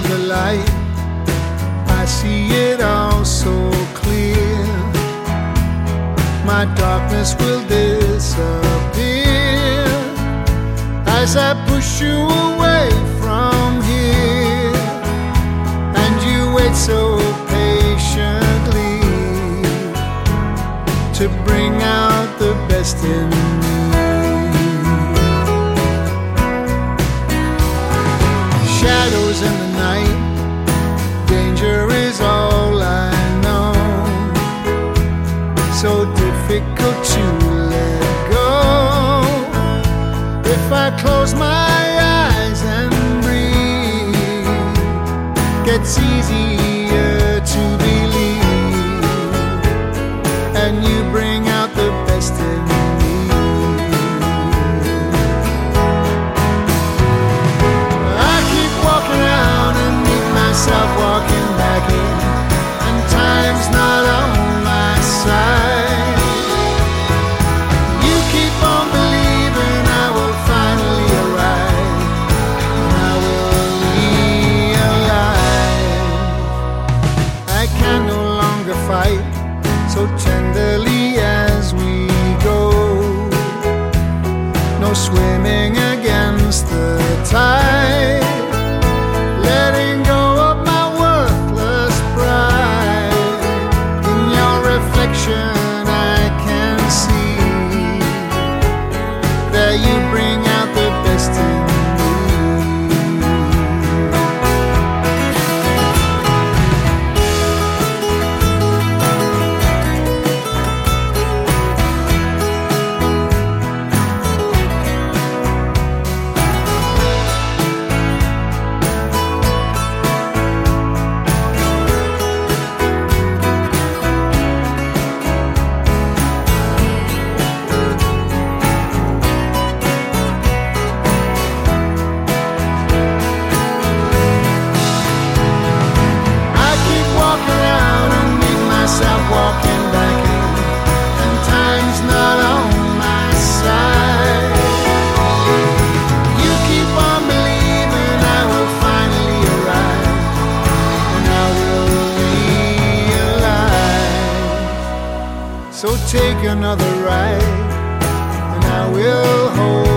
the light, I see it all so clear. My darkness will disappear as I push you away from here, and you wait so patiently to bring out the best in me. Shadows in the night, danger is all I know. So difficult to let go. If I close my eyes and breathe, gets easier to believe, and you bring out the best in me. I keep walking out and meet myself walking back in, and time's not on my side. You keep on believing I will finally arrive, and I will realize I can no longer fight so tenderly as we go. No swimming against the tide, letting go of my worthless pride. In your reflection I can see that you bring out the best in me. Walking back in, and time's not on my side. You keep on believing I will finally arrive, and I will realize. So take another ride, and I will hold